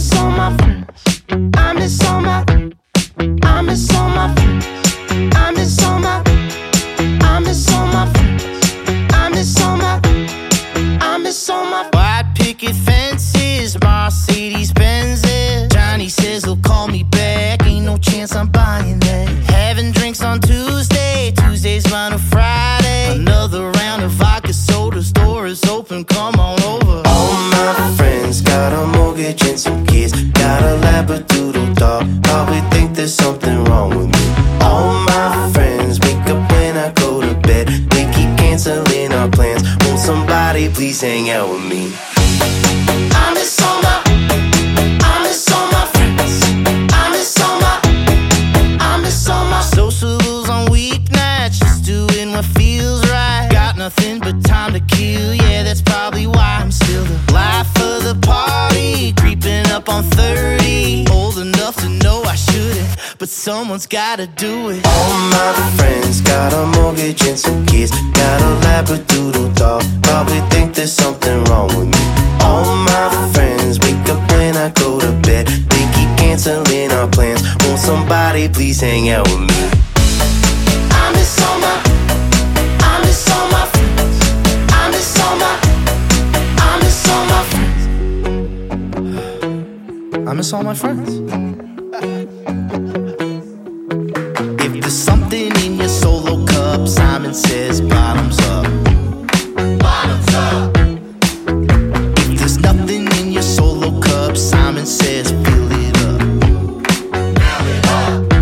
miss all my friends. I miss all my. I miss all my friends. I miss all my. I miss all my friends. I miss all my. I miss all my. White picket fences, Mercedes Benzes. Johnny says he'll call me back. Ain't no chance I'm buying that. Having drinks on Tuesday, Tuesdays run to Friday. Another round of vodka soda, store is open, come on over. All my friends got a mortgage and some kids. Got a labradoodle dog, probably think there's something wrong with me. All my friends wake up when I go to bed. They keep canceling our plans. Won't somebody please hang out with me? I miss all my. I miss all my friends. I miss all my. I miss all my. Socials on weeknights, just doing what feels right. Got nothing but time to kill, yeah, that's probably why I'm still the life of the party. Creeping up on 30, old enough to know I shouldn't, but someone's gotta do it. All my friends got a mortgage and some kids. Got a labradoodle dog, probably think there's something wrong with me. All my friends wake up when I go to bed. They keep canceling our plans. Won't somebody please hang out with me? I miss all my. I miss all my friends. I miss all my. I miss all my friends. I miss all my friends. If there's something in your solo cup, Simon says bottoms up. Bottoms up. If there's nothing in your solo cup, Simon says fill it up. Fill it up.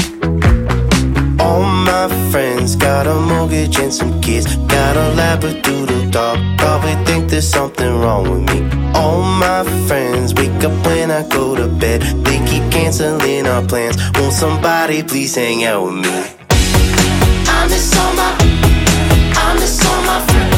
All my friends got a mortgage and some kids. Got a labradoodle dog, probably think there's something wrong with me. All my friends wake up when I go to bed. They keep canceling our plans. Won't somebody please hang out with me? I miss all my. I miss all my friends.